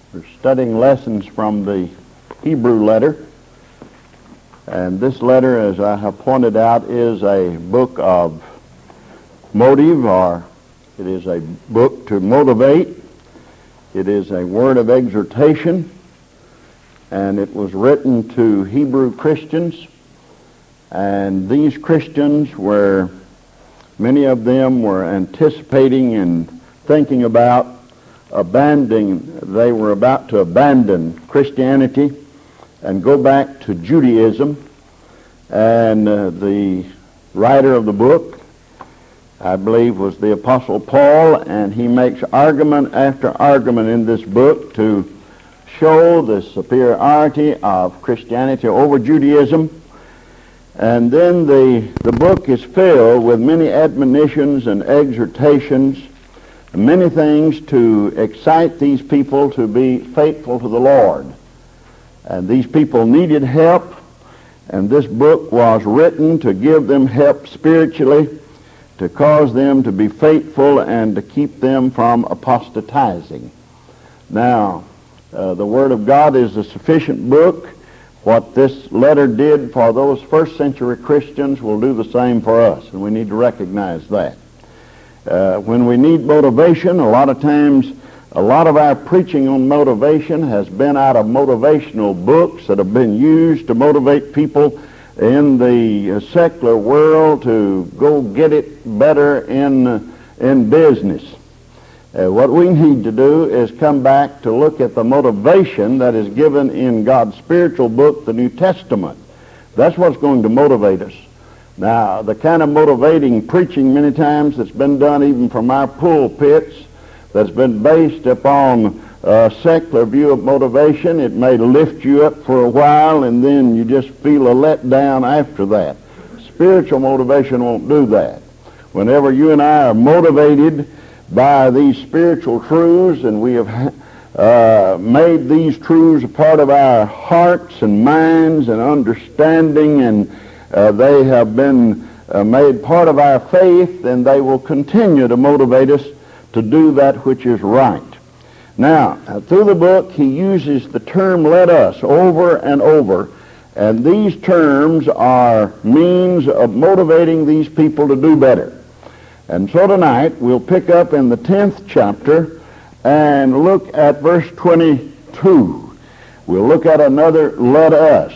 We're studying lessons from the Hebrew letter. And this letter, as I have pointed out, is a book of motive, or it is a book to motivate. It is a word of exhortation, and it was written to Hebrew Christians. And these Christians were, many of them were anticipating and thinking about they were about to abandon Christianity and go back to Judaism. And the writer of the book, I believe, was the Apostle Paul, and he makes argument after argument in this book to show the superiority of Christianity over Judaism. And then the book is filled with many admonitions and exhortations, many things to excite these people to be faithful to the Lord. And these people needed help, and this book was written to give them help spiritually, to cause them to be faithful and to keep them from apostatizing. Now, the Word of God is a sufficient book. What this letter did for those first century Christians will do the same for us, and we need to recognize that. When we need motivation, a lot of times, a lot of our preaching on motivation has been out of motivational books that have been used to motivate people in the secular world to go get it better in business. What we need to do is come back to look at the motivation that is given in God's spiritual book, the New Testament. That's what's going to motivate us. Now, the kind of motivating preaching many times that's been done even from our pulpits, that's been based upon a secular view of motivation, it may lift you up for a while and then you just feel a letdown after that. Spiritual motivation won't do that. Whenever you and I are motivated by these spiritual truths, and we have made these truths a part of our hearts and minds and understanding, and they have been made part of our faith, and they will continue to motivate us to do that which is right. Now, through the book, he uses the term "let us" over and over, and these terms are means of motivating these people to do better. And so tonight, we'll pick up in the 10th chapter and look at verse 22. We'll look at another "let us."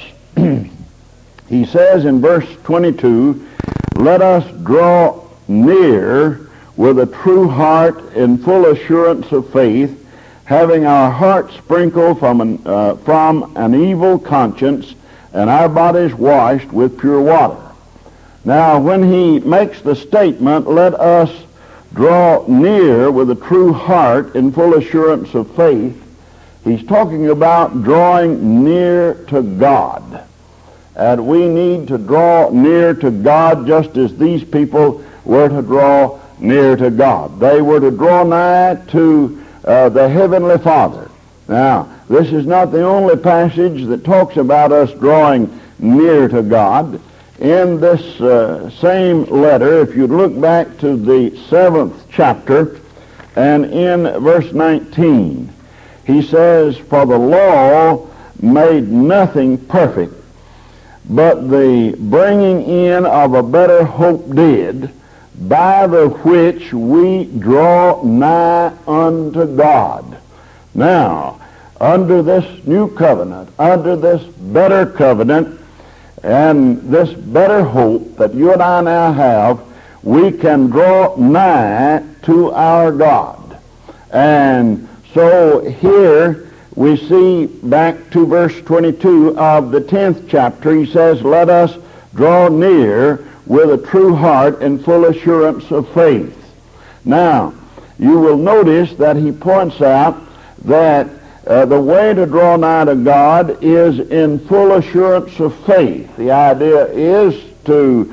He says in verse 22, "Let us draw near with a true heart in full assurance of faith, having our hearts sprinkled from an evil conscience and our bodies washed with pure water." Now, when he makes the statement, "Let us draw near with a true heart in full assurance of faith," he's talking about drawing near to God. And we need to draw near to God just as these people were to draw near to God. They were to draw nigh to the Heavenly Father. Now, this is not the only passage that talks about us drawing near to God. In this same letter, if you look back to the 7th chapter, and in verse 19, he says, "For the law made nothing perfect, but the bringing in of a better hope did, by the which we draw nigh unto God." Now, under this new covenant, under this better covenant, and this better hope that you and I now have, we can draw nigh to our God. And so here we see back to verse 22 of the 10th chapter, he says, "Let us draw near with a true heart and full assurance of faith." Now, you will notice that he points out that the way to draw nigh to God is in full assurance of faith. The idea is to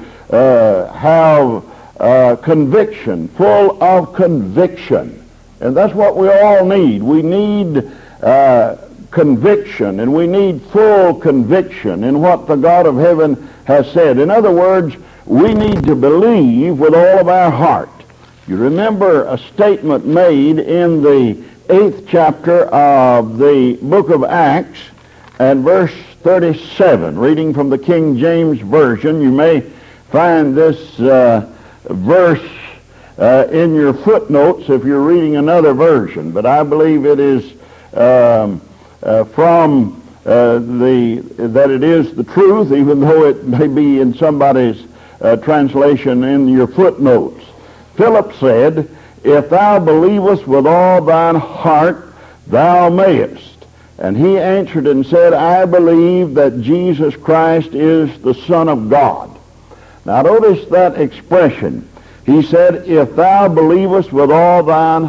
have conviction, full of conviction. And that's what we all need. We need conviction, and we need full conviction in what the God of heaven has said. In other words, we need to believe with all of our heart You remember a statement made in the 8th chapter of the book of Acts and verse 37, reading from the King James Version. You may find this verse in your footnotes if you're reading another version, but I believe it is that it is the truth, even though it may be in somebody's translation in your footnotes. Philip said, "If thou believest with all thine heart, thou mayest." And he answered and said, "I believe that Jesus Christ is the Son of God." Now notice that expression. He said, "If thou believest with all thine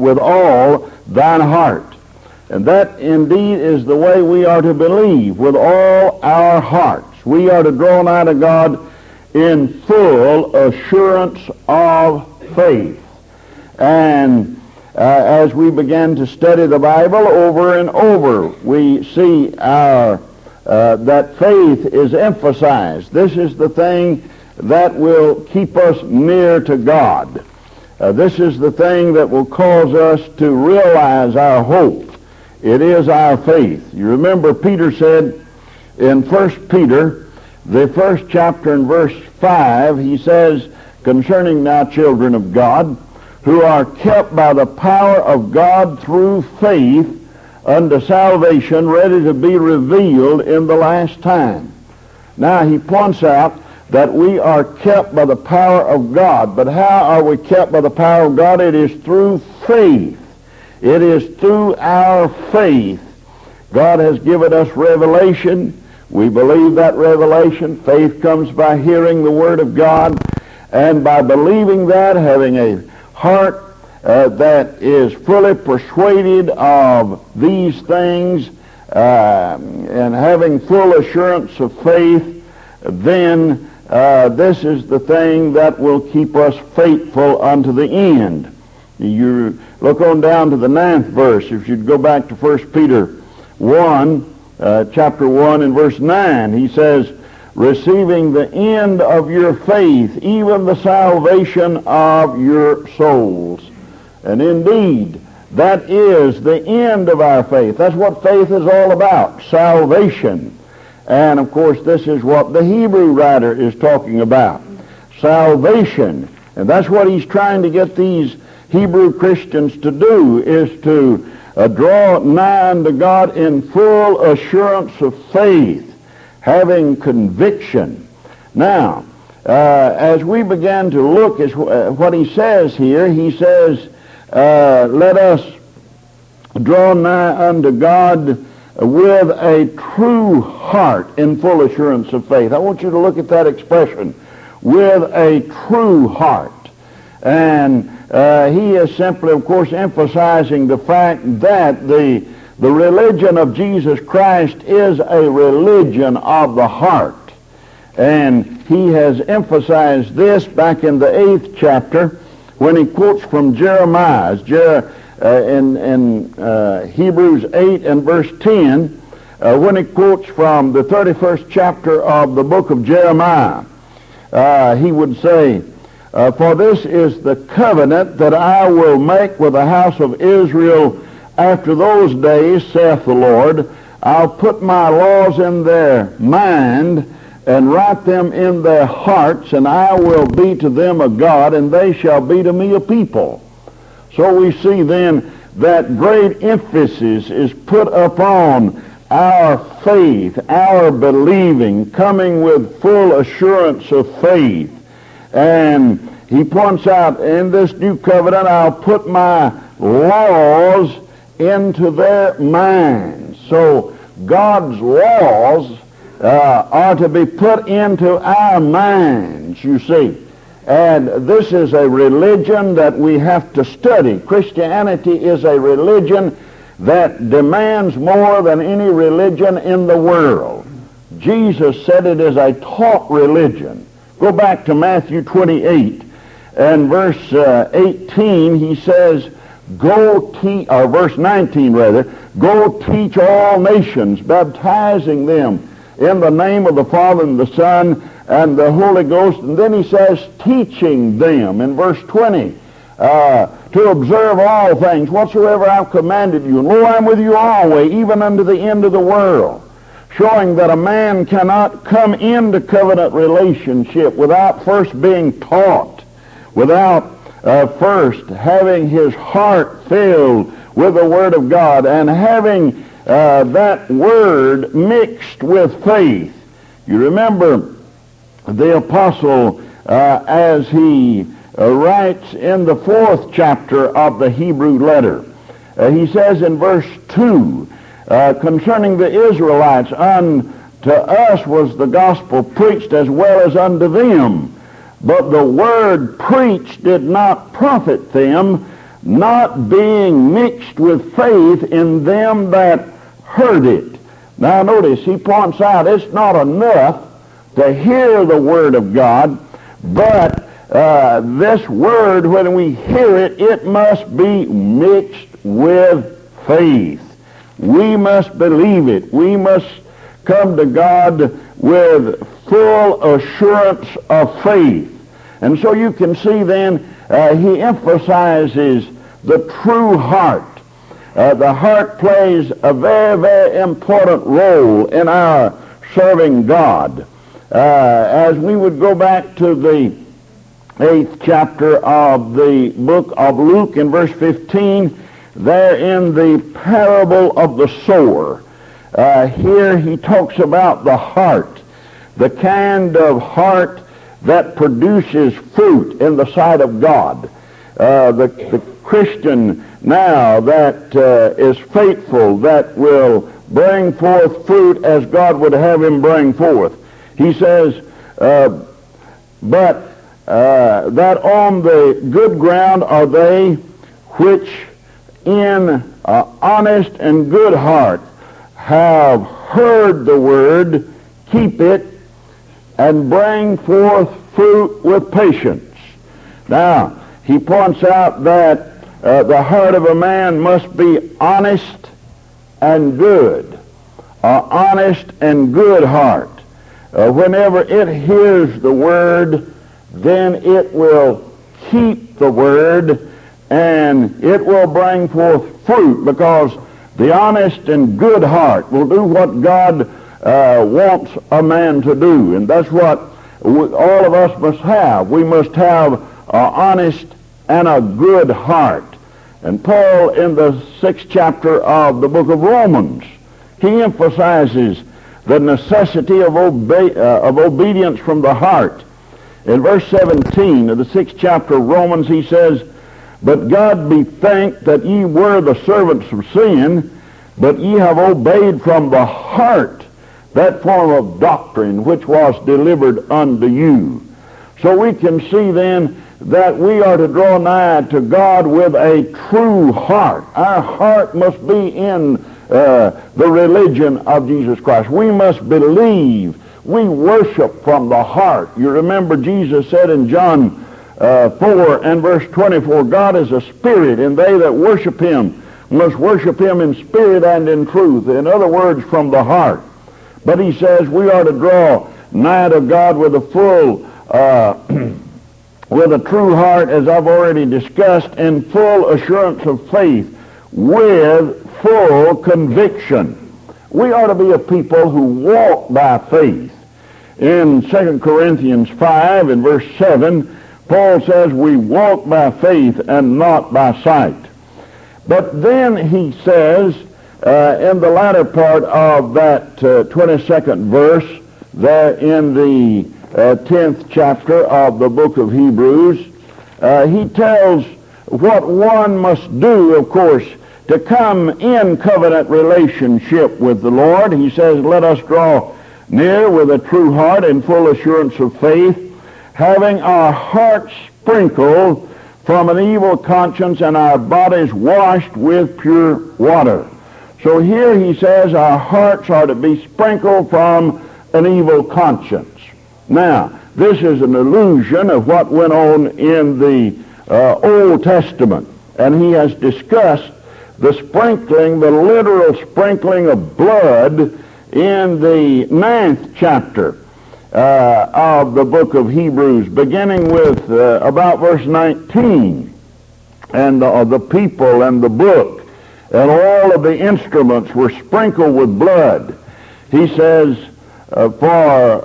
heart." And that indeed is the way we are to believe, with all our hearts. We are to draw nigh to God in full assurance of faith. And as we begin to study the Bible over and over, we see that faith is emphasized. This is the thing that will keep us near to God. This is the thing that will cause us to realize our hope. It is our faith. You remember Peter said in 1 Peter, the 1st chapter and verse 5, he says, "Concerning now children of God, who are kept by the power of God through faith unto salvation, ready to be revealed in the last time." Now he points out that we are kept by the power of God. But how are we kept by the power of God? It is through faith. It is through our faith. God has given us revelation. We believe that revelation. Faith comes by hearing the Word of God, and by believing that, having a heart that is fully persuaded of these things, and having full assurance of faith, then this is the thing that will keep us faithful unto the end. You look on down to the 9th verse. If you'd go back to 1 Peter 1, chapter 1 and verse 9, he says, "Receiving the end of your faith, even the salvation of your souls." And indeed, that is the end of our faith. That's what faith is all about, salvation. And of course, this is what the Hebrew writer is talking about, salvation. And that's what he's trying to get these Hebrew Christians to do, is to draw nigh unto God in full assurance of faith, having conviction. Now, as we begin to look at what he says here, he says, let us draw nigh unto God with a true heart in full assurance of faith. I want you to look at that expression, with a true heart. And he is simply, of course, emphasizing the fact that the religion of Jesus Christ is a religion of the heart. And he has emphasized this back in the 8th chapter when he quotes from Jeremiah. In Hebrews 8 and verse 10, when he quotes from the 31st chapter of the book of Jeremiah, he would say, "For this is the covenant that I will make with the house of Israel after those days, saith the Lord. I'll put my laws in their mind and write them in their hearts, and I will be to them a God, and they shall be to me a people." So we see then that great emphasis is put upon our faith, our believing, coming with full assurance of faith. And he points out, in this new covenant, I'll put my laws into their minds. So God's laws are to be put into our minds, you see. And this is a religion that we have to study. Christianity is a religion that demands more than any religion in the world. Jesus said it is a taught religion. Go back to Matthew 28 and verse 18. He says, verse 19 rather, "Go teach all nations, baptizing them in the name of the Father and the Son and the Holy Ghost." And then he says, teaching them in verse 20, to observe all things whatsoever I've commanded you. And lo, I'm with you always, even unto the end of the world. Showing that a man cannot come into covenant relationship without first being taught, without first having his heart filled with the Word of God and having that Word mixed with faith. You remember the apostle as he writes in the 4th chapter of the Hebrew letter. He says in verse 2, concerning the Israelites, unto us was the gospel preached as well as unto them. But the word preached did not profit them, not being mixed with faith in them that heard it. Now notice, he points out it's not enough to hear the Word of God, but this Word, when we hear it, it must be mixed with faith. We must believe it. We must come to God with full assurance of faith. And so you can see then he emphasizes the true heart. The heart plays a very, very important role in our serving God. As we would go back to the 8th chapter of the book of Luke in verse 15, there in the parable of the sower, here he talks about the heart, the kind of heart that produces fruit in the sight of God. The Christian now that is faithful, that will bring forth fruit as God would have him bring forth. He says, but that on the good ground are they which in honest and good heart have heard the word, keep it, and bring forth fruit with patience. Now, he points out that the heart of a man must be honest and good. An honest and good heart. Whenever it hears the word, then it will keep the word, and it will bring forth fruit, because the honest and good heart will do what God wants a man to do. And that's what all of us must have. We must have an honest and a good heart. And Paul, in the 6th chapter of the book of Romans, he emphasizes the necessity of obedience from the heart. In verse 17 of the 6th chapter of Romans, he says, but God be thanked that ye were the servants of sin, but ye have obeyed from the heart that form of doctrine which was delivered unto you. So we can see then that we are to draw nigh to God with a true heart. Our heart must be in the religion of Jesus Christ. We must believe. We worship from the heart. You remember Jesus said in John 4 and verse 24, God is a spirit, and they that worship him must worship him in spirit and in truth. In other words, from the heart. But he says we are to draw nigh to God with a full, with a true heart, as I've already discussed, and full assurance of faith, with full conviction. We ought to be a people who walk by faith. In 2 Corinthians 5 and verse 7, Paul says we walk by faith and not by sight. But then he says, in the latter part of that 22nd verse, there in the 10th chapter of the book of Hebrews, he tells what one must do, of course, to come in covenant relationship with the Lord. He says, let us draw near with a true heart and full assurance of faith, having our hearts sprinkled from an evil conscience and our bodies washed with pure water. So here he says our hearts are to be sprinkled from an evil conscience. Now, this is an allusion of what went on in the Old Testament, and he has discussed the sprinkling, the literal sprinkling of blood in the 9th chapter of the book of Hebrews, beginning with about verse 19. and the people and the book and all of the instruments were sprinkled with blood. He says, for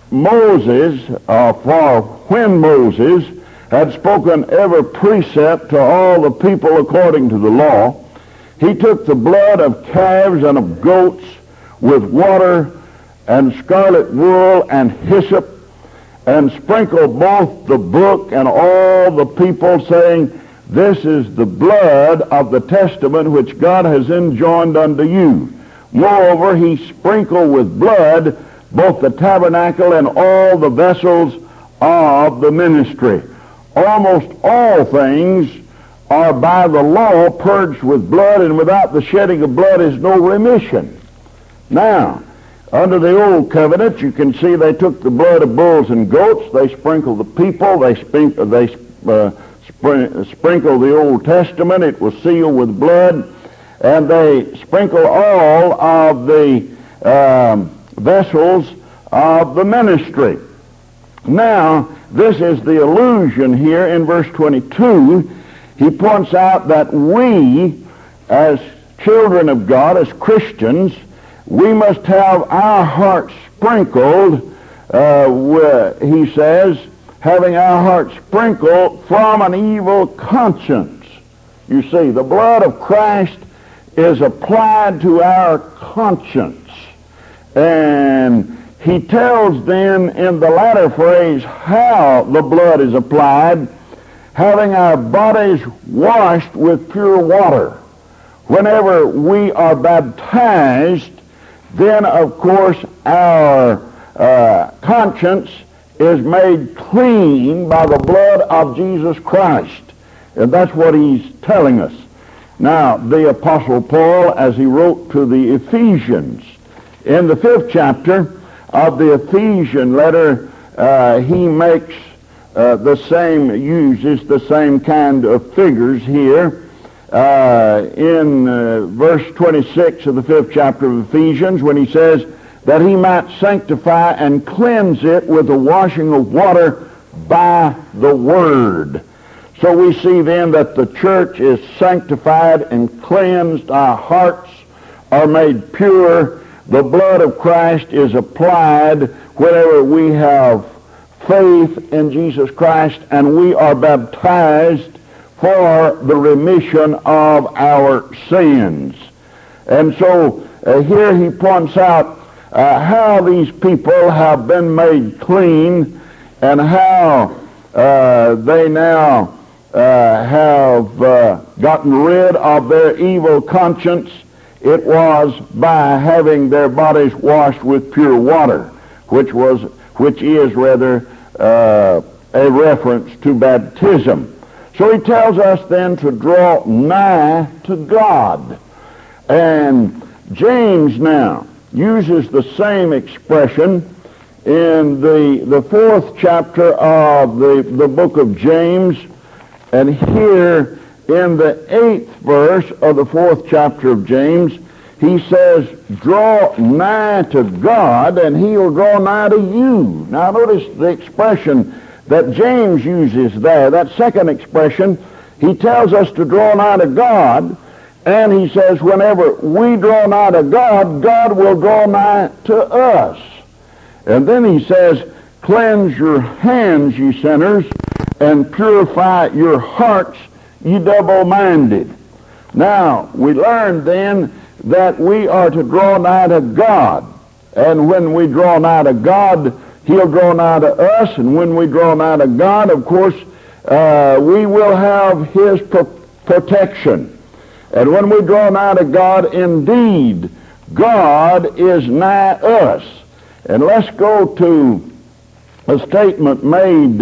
when Moses had spoken every precept to all the people according to the law, he took the blood of calves and of goats with water and scarlet wool and hyssop, and sprinkled both the book and all the people, saying, This is the blood of the testament which God has enjoined unto you. Moreover, he sprinkled with blood both the tabernacle and all the vessels of the ministry. Almost all things are by the law purged with blood, and without the shedding of blood is no remission. Now, under the old covenant, you can see they took the blood of bulls and goats, they sprinkled the people, they sprinkled the Old Testament, it was sealed with blood, and they sprinkled all of the vessels of the ministry. Now, this is the allusion here in verse 22. He points out that we, as children of God, as Christians, we must have our hearts sprinkled, he says, having our hearts sprinkled from an evil conscience. You see, the blood of Christ is applied to our conscience. And he tells then in the latter phrase how the blood is applied, having our bodies washed with pure water. Whenever we are baptized, then of course our conscience is made clean by the blood of Jesus Christ. And that's what he's telling us. Now, the Apostle Paul, as he wrote to the Ephesians, in the 5th chapter of the Ephesian letter, he makes uses the same kind of figures here. In verse 26 of the 5th chapter of Ephesians, when he says that he might sanctify and cleanse it with the washing of water by the word. So we see then that the church is sanctified and cleansed, our hearts are made pure, the blood of Christ is applied whenever we have faith in Jesus Christ, and we are baptized for the remission of our sins. And so here he points out how these people have been made clean, and how they now have gotten rid of their evil conscience. It was by having their bodies washed with pure water, which is rather a reference to baptism. So he tells us then to draw nigh to God. And James now uses the same expression in the 4th chapter of the book of James. And here in the 8th verse of the 4th chapter of James, he says, draw nigh to God, and he'll draw nigh to you. Now notice the expression that James uses there, that second expression. He tells us to draw nigh to God, and he says whenever we draw nigh to God, God will draw nigh to us. And then he says, cleanse your hands, ye sinners, and purify your hearts, ye double-minded. Now, we learn then that we are to draw nigh to God. And when we draw nigh to God, he'll draw nigh to us. And when we draw nigh to God, of course, we will have his protection. And when we draw nigh to God, indeed, God is nigh us. And let's go to a statement made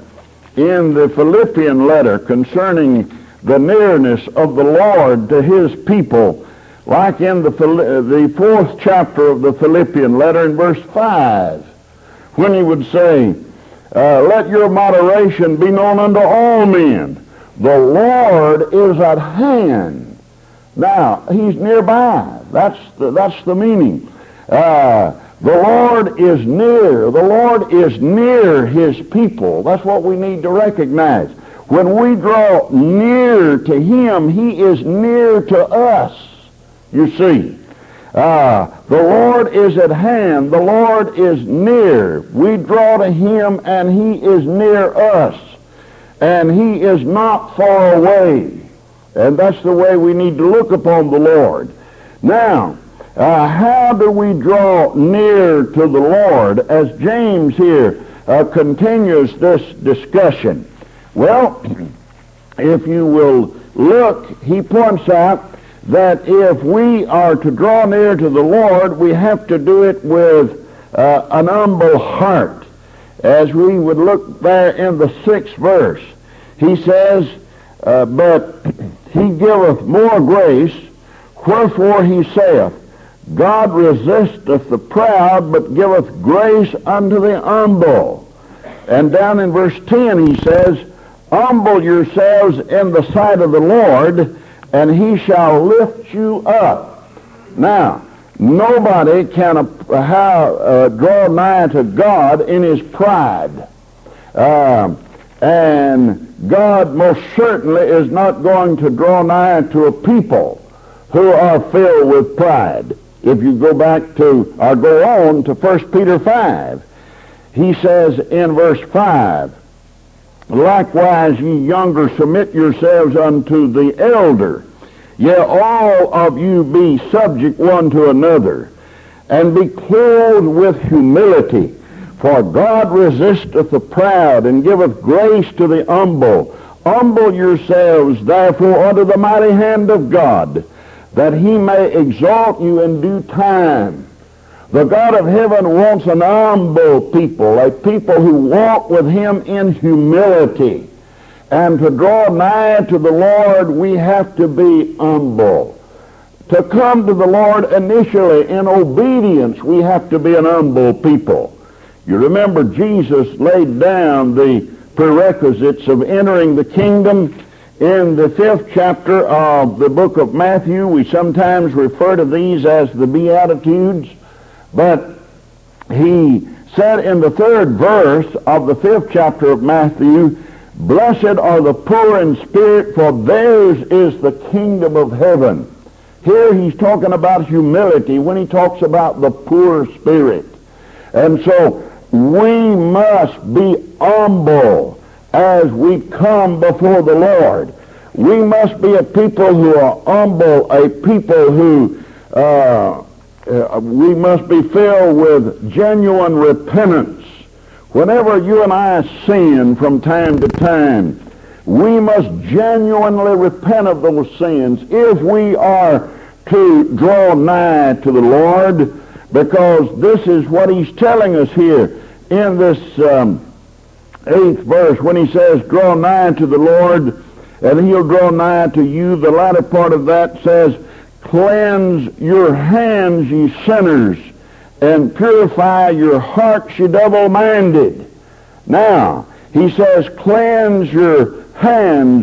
in the Philippian letter concerning the nearness of the Lord to his people, like in the 4th chapter of the Philippian letter in verse 5, when he would say, let your moderation be known unto all men. The Lord is at hand. Now, he's nearby. That's the meaning. The Lord is near. The Lord is near his people. That's what we need to recognize. When we draw near to him, he is near to us. You see, the Lord is at hand. The Lord is near. We draw to him, and he is near us. And he is not far away. And that's the way we need to look upon the Lord. Now, how do we draw near to the Lord as James here continues this discussion? Well, if you will look, he points out that if we are to draw near to the Lord, we have to do it with an humble heart. As we would look there in the 6th verse, he says, but he giveth more grace, wherefore he saith, God resisteth the proud, but giveth grace unto the humble. And down in verse 10 he says, humble yourselves in the sight of the Lord, and he shall lift you up. Now, nobody can draw nigh to God in his pride. And God most certainly is not going to draw nigh to a people who are filled with pride. If you go back to, or go on to 1 Peter 5, he says in verse 5, likewise ye younger submit yourselves unto the elder. Yea, all of you be subject one to another, and be clothed with humility. For God resisteth the proud, and giveth grace to the humble. Humble yourselves, therefore, under the mighty hand of God, that he may exalt you in due time. The God of heaven wants an humble people, a people who walk with him in humility. And to draw nigh to the Lord, we have to be humble. To come to the Lord initially in obedience, we have to be an humble people. You remember Jesus laid down the prerequisites of entering the kingdom in the 5th chapter of the book of Matthew. We sometimes refer to these as the Beatitudes, but he said in the 3rd verse of the 5th chapter of Matthew, blessed are the poor in spirit, for theirs is the kingdom of heaven. Here he's talking about humility when he talks about the poor spirit. And so we must be humble as we come before the Lord. We must be a people who are humble, a people who we must be filled with genuine repentance. Whenever you and I sin from time to time, we must genuinely repent of those sins if we are to draw nigh to the Lord, because this is what he's telling us here in this 8th verse when he says, draw nigh to the Lord, and he'll draw nigh to you. The latter part of that says, cleanse your hands, ye sinners, and purify your hearts, ye double-minded. Now, he says, cleanse your hands,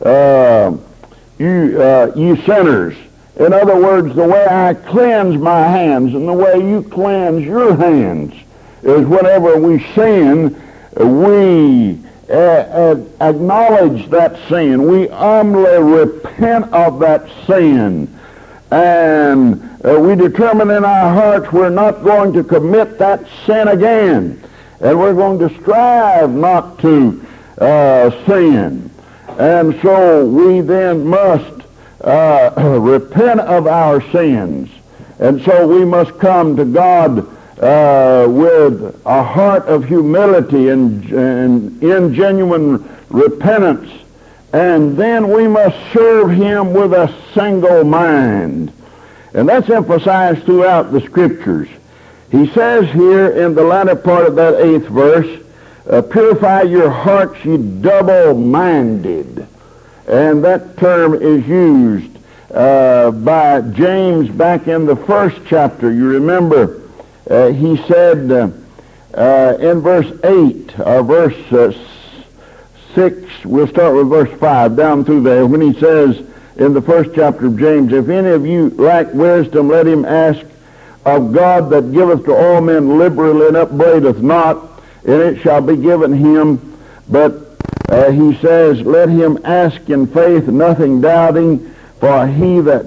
you sinners. In other words, the way I cleanse my hands and the way you cleanse your hands is whenever we sin, we acknowledge that sin. We humbly repent of that sin. And we determine in our hearts we're not going to commit that sin again. And we're going to strive not to sin. And so we then must repent of our sins. And so we must come to God with a heart of humility and in genuine repentance. And then we must serve him with a single mind. And that's emphasized throughout the Scriptures. He says here in the latter part of that 8th verse, purify your hearts, ye double-minded. And that term is used by James back in the 1st chapter. You remember, he said in verse 8, or verse 6, we'll start with verse 5, down through there, when he says in the 1st chapter of James, if any of you lack wisdom, let him ask of God that giveth to all men liberally and upbraideth not, and it shall be given him. But he says, let him ask in faith, nothing doubting, for he that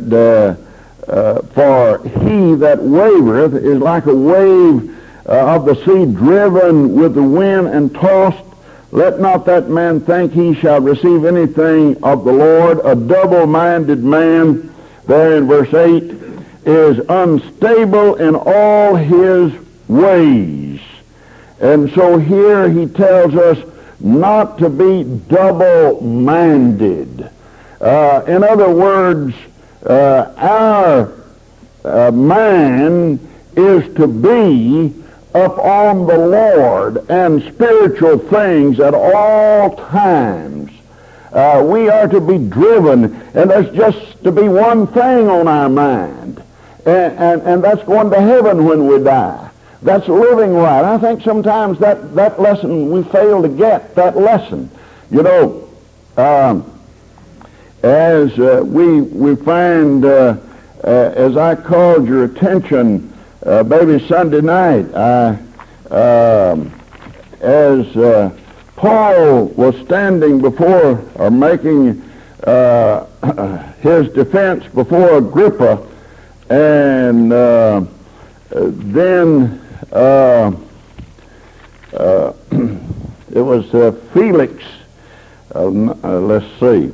wavereth is like a wave of the sea driven with the wind and tossed. Let not that man think he shall receive anything of the Lord. A double-minded man, there in verse 8, is unstable in all his ways. And so here he tells us not to be double-minded. In other words, our mind is to be upon the Lord and spiritual things at all times. We are to be driven, and there's just to be one thing on our mind, and that's going to heaven when we die. That's living right. I think sometimes that lesson, we fail to get that lesson. You know, as we find, as I called your attention, maybe Sunday night, as Paul was standing before, or making his defense before Agrippa, and then it was Felix, let's see,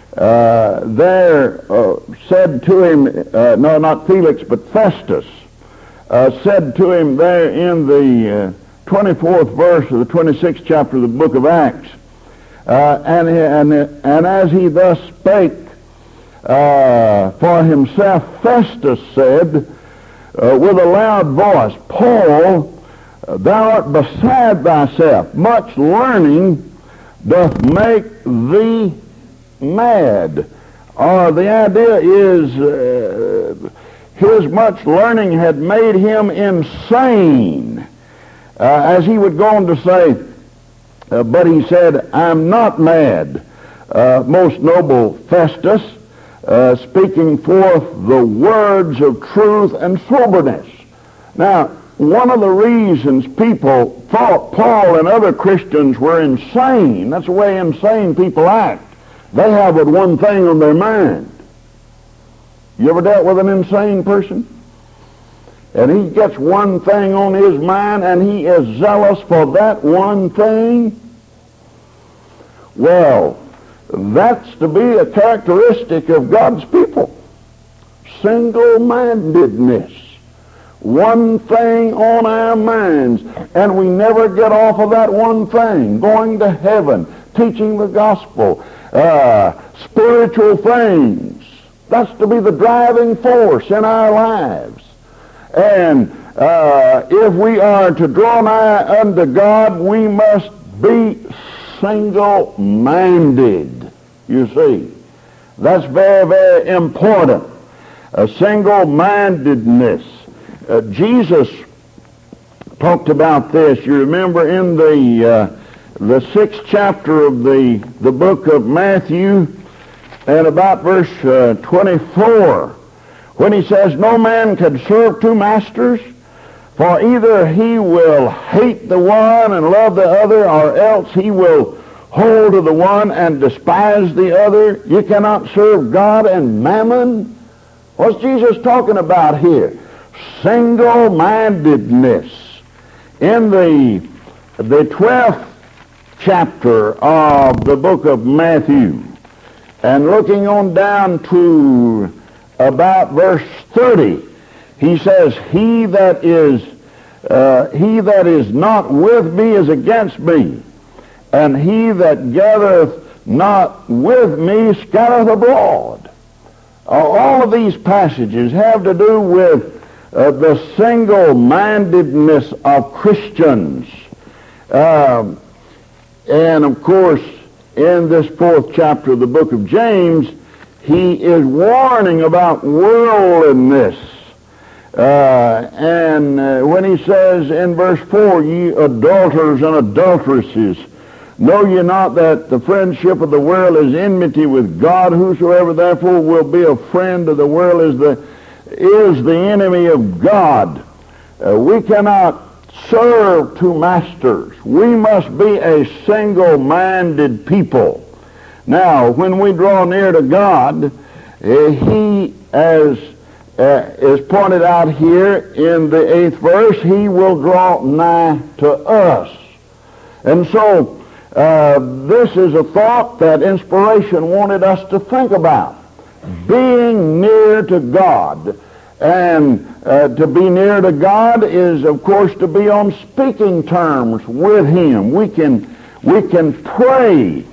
said to him, no, not Felix, but Festus, said to him there in the 24th verse of the 26th chapter of the book of Acts, and as he thus spake for himself, Festus said with a loud voice, Paul, thou art beside thyself. Much learning doth make thee mad. Or the idea is his much learning had made him insane. As he would go on to say, but he said, I'm not mad, most noble Festus, speaking forth the words of truth and soberness. Now, one of the reasons people thought Paul and other Christians were insane, that's the way insane people act. They have but one thing on their mind. You ever dealt with an insane person? And he gets one thing on his mind, and he is zealous for that one thing. Well, that's to be a characteristic of God's people. Single-mindedness. One thing on our minds, and we never get off of that one thing. Going to heaven, teaching the gospel, spiritual things. That's to be the driving force in our lives. And if we are to draw nigh unto God, we must be single-minded, you see. That's very, very important. A single-mindedness. Jesus talked about this. You remember in the 6th chapter of the book of Matthew, and about verse 24, when he says, no man can serve two masters, for either he will hate the one and love the other, or else he will hold to the one and despise the other. You cannot serve God and mammon. What's Jesus talking about here? Single-mindedness. In the 12th chapter of the book of Matthew, and looking on down to about verse 30, he says, he that is not with me is against me, and he that gathereth not with me scattereth abroad. All of these passages have to do with the single-mindedness of Christians. And of course, in this 4th chapter of the book of James, he is warning about worldliness. When he says in verse 4, ye adulterers and adulteresses, know ye not that the friendship of the world is enmity with God? Whosoever therefore will be a friend of the world is the enemy of God. We cannot serve two masters. We must be a single-minded people. Now, when we draw near to God, He, as is pointed out here in the 8th verse, He will draw nigh to us. And so, this is a thought that inspiration wanted us to think about. Being near to God. And to be near to God is, of course, to be on speaking terms with Him. We can pray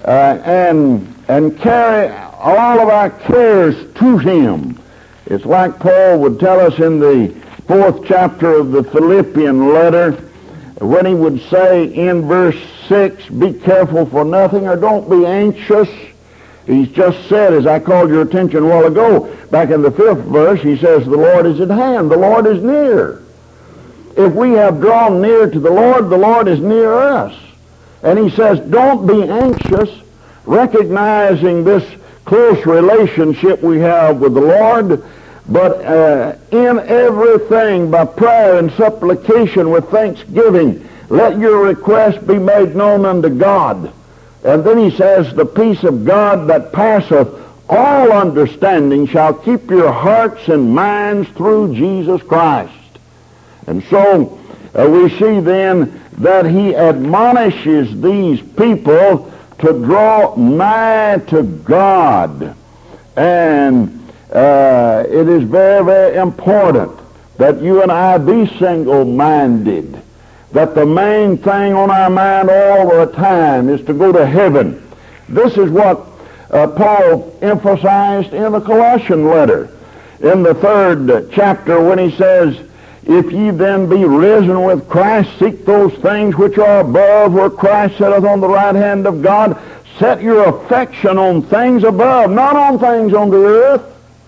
and carry all of our cares to Him. It's like Paul would tell us in the 4th chapter of the Philippian letter, when he would say in verse 6, be careful for nothing, or don't be anxious. He's just said, as I called your attention a while ago, back in the 5th verse, he says, the Lord is at hand, the Lord is near. If we have drawn near to the Lord is near us. And he says, don't be anxious, recognizing this close relationship we have with the Lord, but in everything, by prayer and supplication with thanksgiving, let your requests be made known unto God. And then he says, the peace of God that passeth all understanding shall keep your hearts and minds through Jesus Christ. And so we see then that he admonishes these people to draw nigh to God. And it is very, very important that you and I be single-minded. That the main thing on our mind all the time is to go to heaven. This is what Paul emphasized in the Colossian letter. In the 3rd chapter when he says, if ye then be risen with Christ, seek those things which are above, where Christ sitteth on the right hand of God. Set your affection on things above, not on things on the earth.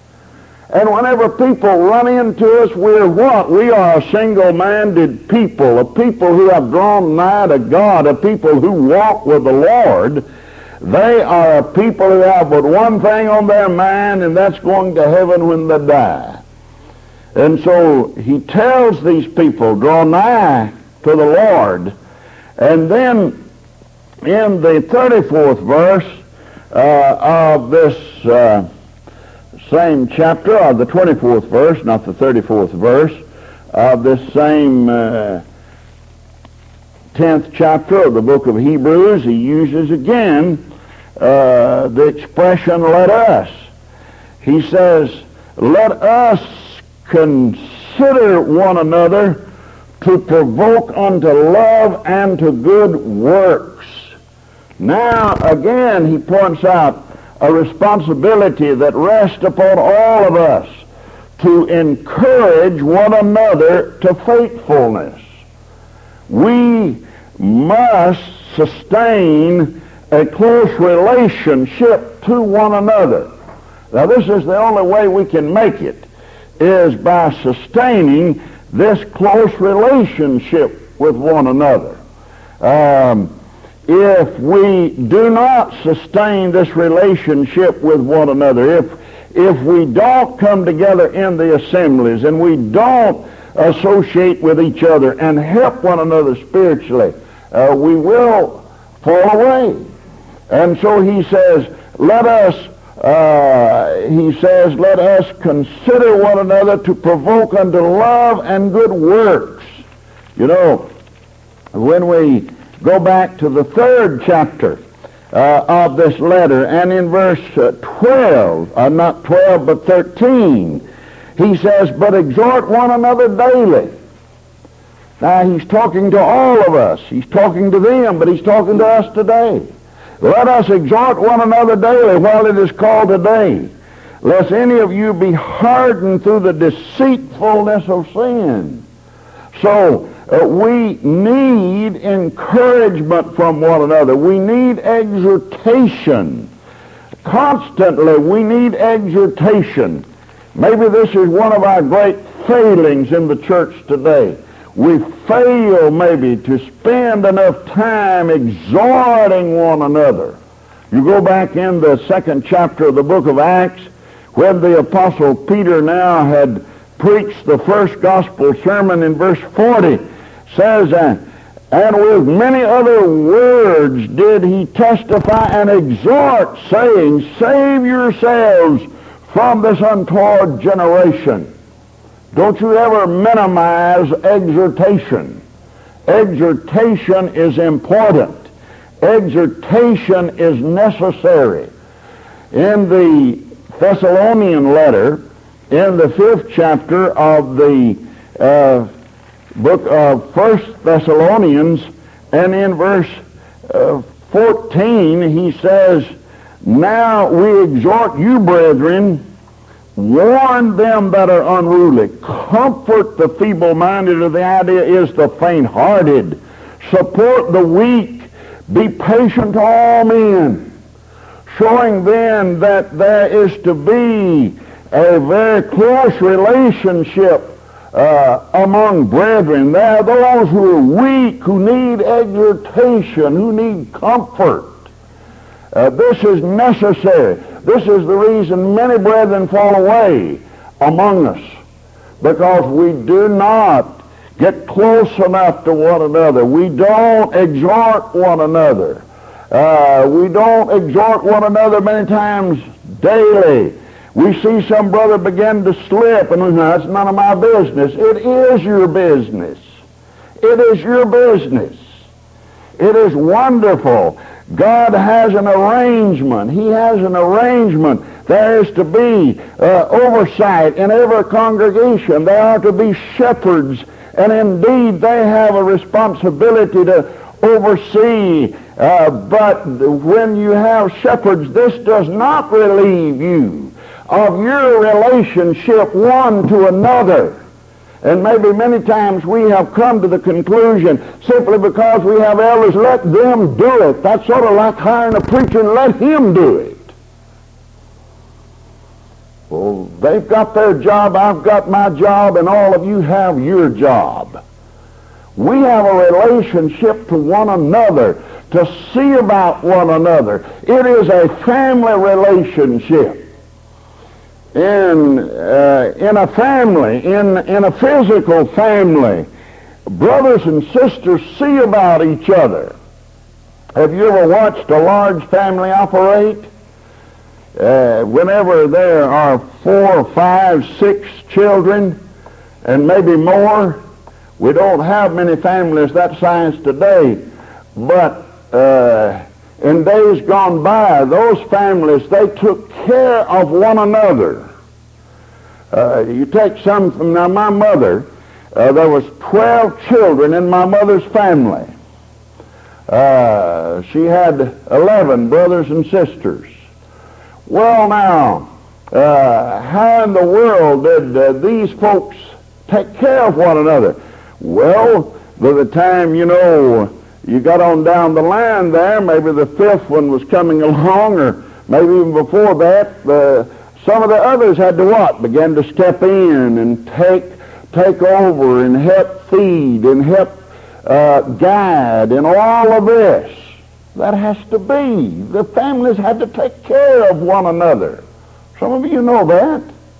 And whenever people run into us, we're what? We are a single-minded people, a people who have drawn nigh to God, a people who walk with the Lord. They are a people who have but one thing on their mind, and that's going to heaven when they die. And so he tells these people, draw nigh to the Lord. And then in the 34th verse of this same chapter, or the 24th verse, not the 34th verse, of this same 10th chapter of the book of Hebrews, he uses again the expression, let us. He says, let us consider one another to provoke unto love and to good works. Now, again, he points out a responsibility that rests upon all of us to encourage one another to faithfulness. We must sustain a close relationship to one another. Now, this is the only way we can make it, is by sustaining this close relationship with one another. If we do not sustain this relationship with one another, if we don't come together in the assemblies and we don't associate with each other and help one another spiritually, we will fall away. And so he says, let us consider one another to provoke unto love and good works. You know, when we go back to the 3rd chapter of this letter, and in verse 12, not 12, but 13, he says, but exhort one another daily. Now, he's talking to all of us. He's talking to them, but he's talking to us today. Let us exhort one another daily while it is called today, lest any of you be hardened through the deceitfulness of sin. So, we need encouragement from one another. We need exhortation. Constantly, we need exhortation. Maybe this is one of our great failings in the church today. We fail maybe to spend enough time exhorting one another. You go back in the 2nd chapter of the book of Acts, when the Apostle Peter now had preached the first gospel sermon in verse 40, says, and with many other words did he testify and exhort, saying, save yourselves from this untoward generation. Don't you ever minimize exhortation. Exhortation is important. Exhortation is necessary. In the Thessalonian letter, in the 5th chapter of the book of 1 Thessalonians, and in verse 14, he says, now we exhort you, brethren, warn them that are unruly, comfort the feeble-minded, or the idea is the faint-hearted, support the weak, be patient to all men, showing then that there is to be a very close relationship among brethren. There are those who are weak, who need exhortation, who need comfort. This is necessary. This is the reason many brethren fall away among us, because we do not get close enough to one another. We don't exhort one another. We don't exhort one another many times daily. We see some brother begin to slip, and that's none of my business. It is your business. It is your business. It is wonderful. God has an arrangement. He has an arrangement. There is to be oversight in every congregation. There are to be shepherds, and indeed they have a responsibility to oversee. But when you have shepherds, this does not relieve you of your relationship one to another. And maybe many times we have come to the conclusion, simply because we have elders, let them do it. That's sort of like hiring a preacher and let him do it. Well, they've got their job, I've got my job, and all of you have your job. We have a relationship to one another, to see about one another. It is a family relationship. In a family, in a physical family, brothers and sisters see about each other. Have you ever watched a large family operate? Whenever there are 4, 5, 6 children, and maybe more, we don't have many families that size today, but in days gone by, those families, they took care of one another. You take some from, now my mother, there was 12 children in my mother's family. She had 11 brothers and sisters. Well now, how in the world did these folks take care of one another? Well, by the time, you got on down the line there, maybe the 5th one was coming along, or maybe even before that, some of the others had to what? Began to step in and take over and help feed and help guide and all of this. That has to be. The families had to take care of one another. Some of you know that.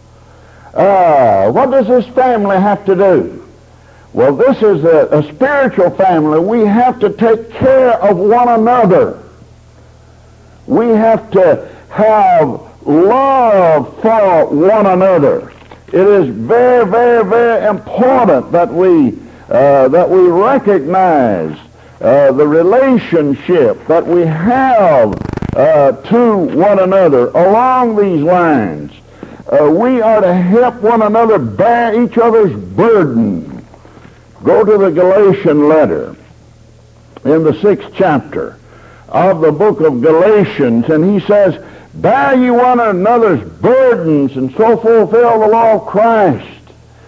What does this family have to do? Well, this is a spiritual family. We have to take care of one another. We have to have love for one another. It is very, very, very important that we recognize the relationship that we have to one another along these lines. We are to help one another bear each other's burden. Go to the Galatian letter in the 6th chapter of the book of Galatians, and he says, bear ye one another's burdens, and so fulfill the law of Christ.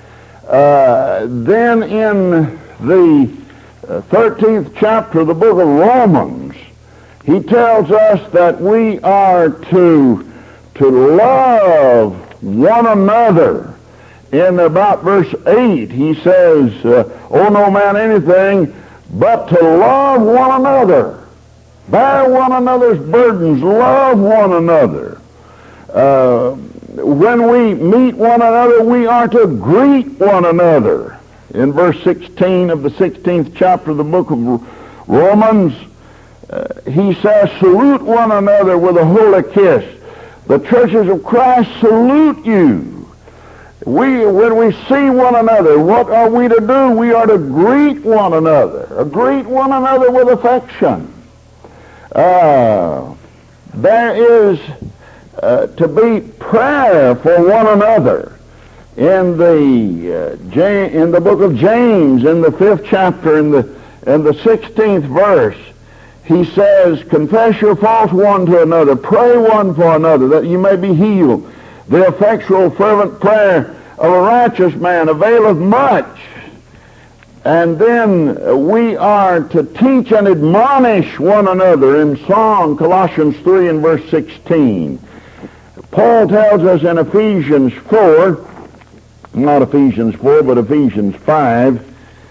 Then in the 13th chapter of the book of Romans, he tells us that we are to love one another. In about verse 8, he says, owe no man anything but to love one another. Bear one another's burdens, love one another. When we meet one another, we are to greet one another. In verse 16 of the 16th chapter of the book of Romans, he says, salute one another with a holy kiss. The churches of Christ salute you. When we see one another, what are we to do? We are to greet one another. Greet one another with affection. There is to be prayer for one another. In the book of James, in the 5th chapter, in the 16th verse, he says, confess your faults one to another, pray one for another, that you may be healed. The effectual fervent prayer of a righteous man availeth much. And then we are to teach and admonish one another in song, Colossians 3 and verse 16. Paul tells us in Ephesians 4, not Ephesians 4, but Ephesians 5,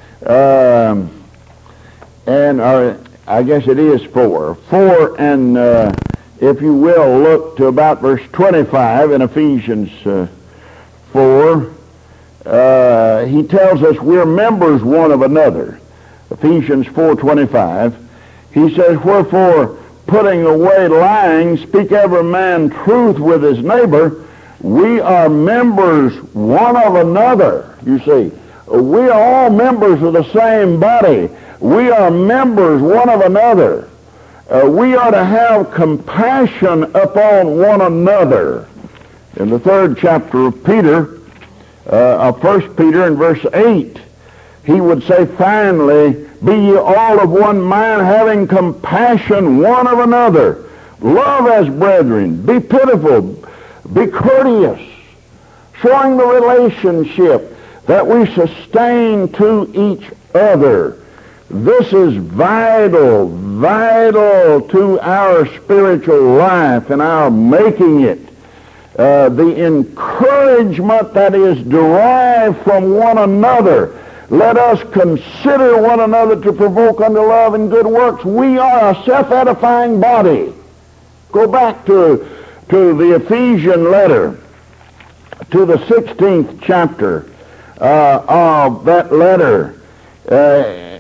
I guess it is 4. 4, and if you will, look to about verse 25 in Ephesians 4. He tells us we're members one of another. Ephesians 4:25. He says, wherefore, putting away lying, speak every man truth with his neighbor. We are members one of another, you see. We are all members of the same body. We are members one of another. We are to have compassion upon one another. In the 3rd chapter of Peter, of 1 Peter in verse 8, he would say, finally, be ye all of one mind, having compassion one of another. Love as brethren. Be pitiful. Be courteous. Showing the relationship that we sustain to each other. This is vital to our spiritual life and our making it. The encouragement that is derived from one another. Let us consider one another to provoke unto love and good works. We are a self-edifying body. Go back to the Ephesian letter, to the 16th chapter of that letter. The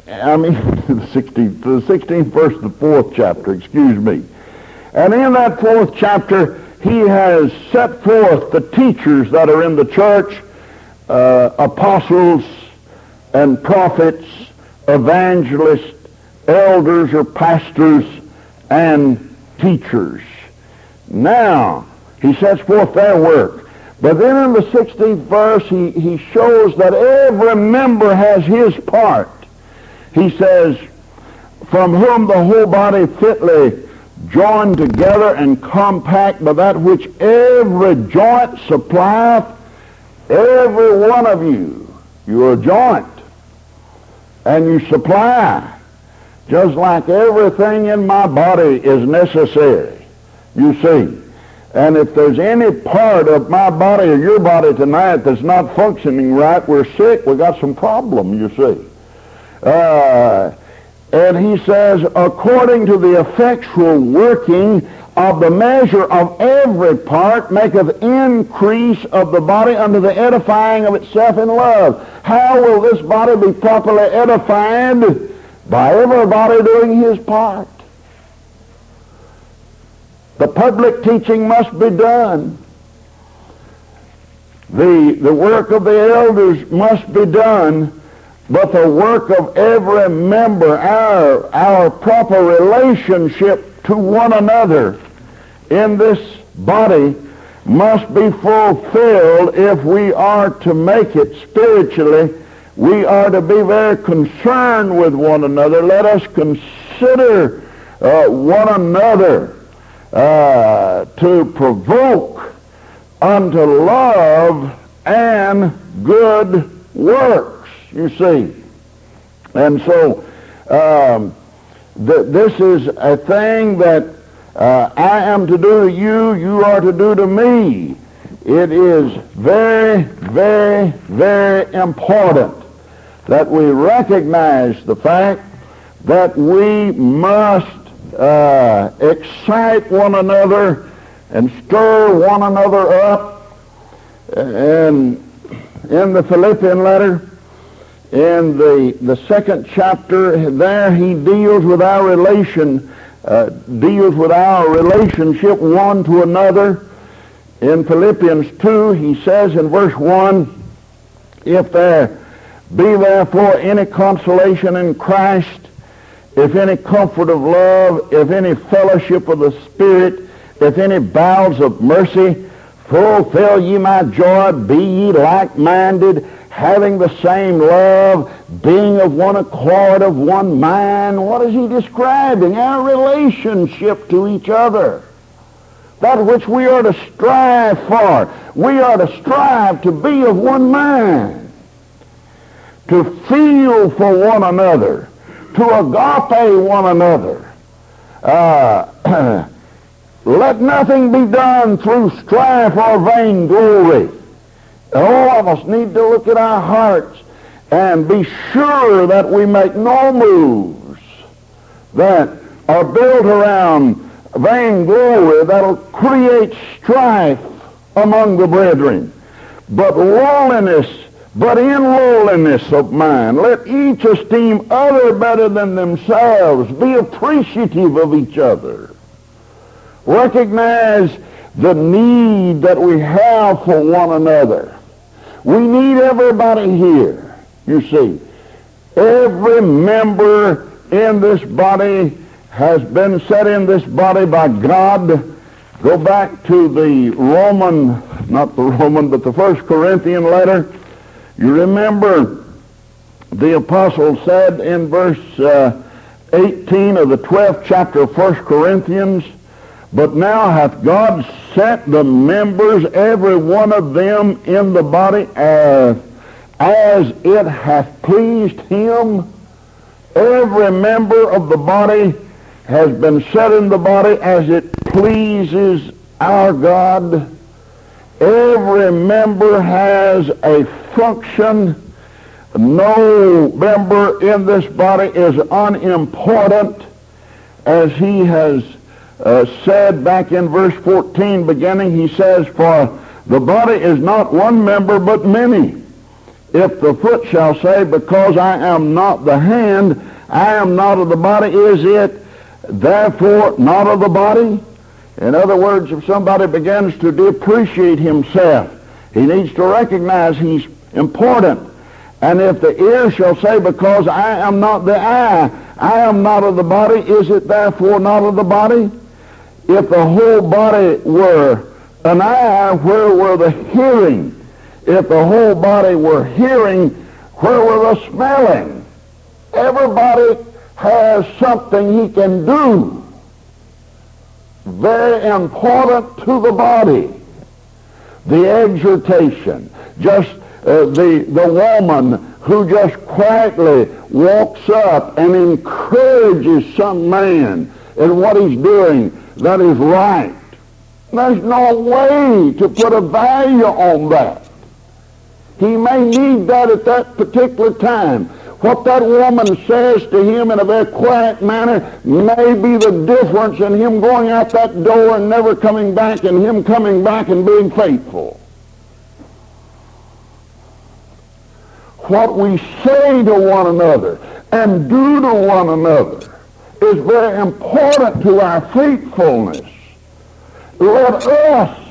16th verse of the 4th chapter, excuse me. And in that 4th chapter, he has set forth the teachers that are in the church, apostles and prophets, evangelists, elders or pastors, and teachers. Now, he sets forth their work. But then in the 16th verse, he shows that every member has his part. He says, from whom the whole body fitly joined together and compact by that which every joint supplieth, every one of you are a joint, and you supply, just like everything in my body is necessary, you see. And if there's any part of my body or your body tonight that's not functioning right, we're sick, we got some problem, you see. And he says, according to the effectual working of the measure of every part, maketh increase of the body unto the edifying of itself in love. How will this body be properly edified? By everybody doing his part. The public teaching must be done. The work of the elders must be done, but the work of every member, our proper relationship to one another in this body must be fulfilled if we are to make it spiritually. We are to be very concerned with one another. Let us consider one another to provoke unto love and good works, you see. And so this is a thing that I am to do to you, you are to do to me. It is very, very, very important that we recognize the fact that we must excite one another and stir one another up. And in the Philippian letter, in the second chapter, there he deals with our relationship one to another. In Philippians 2, he says in verse 1, if there be therefore any consolation in Christ, if any comfort of love, if any fellowship of the Spirit, if any bowels of mercy, fulfill ye my joy, be ye like-minded, having the same love, being of one accord, of one mind. What is he describing? Our relationship to each other. That which we are to strive for. We are to strive to be of one mind, to feel for one another, to agape one another. Let nothing be done through strife or vainglory. All of us need to look at our hearts and be sure that we make no moves that are built around vainglory that'll create strife among the brethren. But in lowliness of mind, let each esteem other better than themselves. Be appreciative of each other. Recognize the need that we have for one another. We need everybody here, you see. Every member in this body has been set in this body by God. Go back to the the 1 Corinthian letter. You remember the apostle said in verse 18 of the 12th chapter of 1 Corinthians, but now hath God set the members, every one of them in the body, as it hath pleased him. Every member of the body has been set in the body as it pleases our God. Every member has a function. No member in this body is unimportant, as he has said back in verse 14 beginning. He says, for the body is not one member but many. If the foot shall say, because I am not the hand, I am not of the body, is it therefore not of the body? In other words, if somebody begins to depreciate himself, he needs to recognize he's important. And if the ear shall say, because I am not the eye, I am not of the body, is it therefore not of the body? If the whole body were an eye, where were the hearing? If the whole body were hearing, where were the smelling? Everybody has something he can do. Very important to the body. The exhortation. Just the woman who just quietly walks up and encourages some man in what he's doing that is right. There's no way to put a value on that. He may need that at that particular time. What that woman says to him in a very quiet manner may be the difference in him going out that door and never coming back, and him coming back and being faithful. What we say to one another and do to one another is very important to our faithfulness. Let us